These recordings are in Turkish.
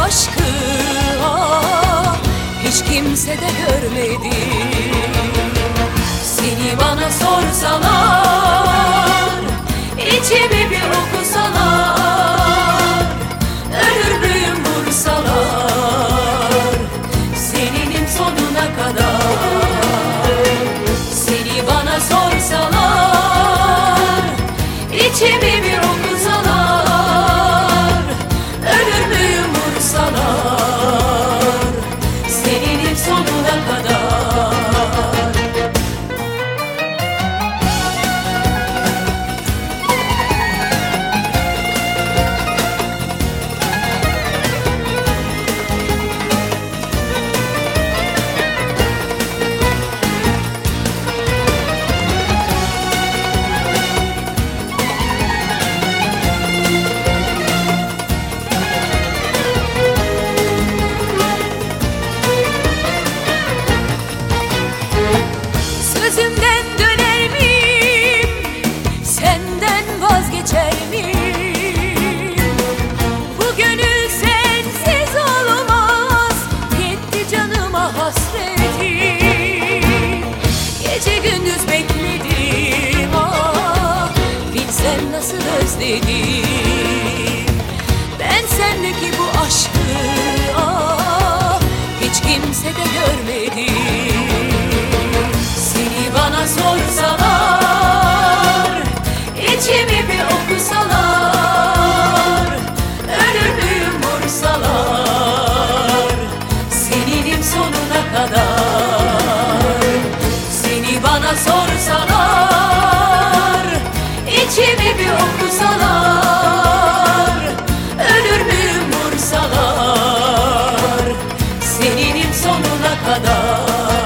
aşkı hiç kimse de görmedi. Seni bana sorsalar, içimi bir okusalar, ölür müyüm vursalar, seninim sonuna kadar. Seni bana sorsalar, içimi bir okusalar, ölür müyüm vursalar, seninim sonuna kadar. Sözümden döner miyim, senden vazgeçer miyim? Bu gönül sensiz olmaz, yetti canıma hasretim. Gece gündüz bekledim, bilsen nasıl özledim. Ben sendeki bu aşkı hiç kimse de görmedi. Bana sorsalar, içimi bir okusalar, ölür müyüm vursalar, seninim sonuna kadar. Seni bana sorsalar, içimi bir okusalar, ölür müyüm vursalar, seninim sonuna kadar.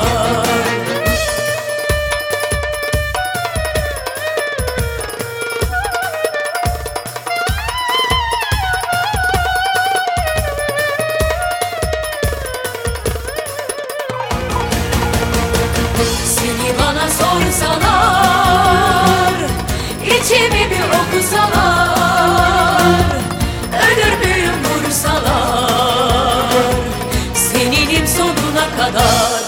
Seni bana sorsalar, içimi bir okusalar, ölür müyüm vursalar, seninim sonuna kadar.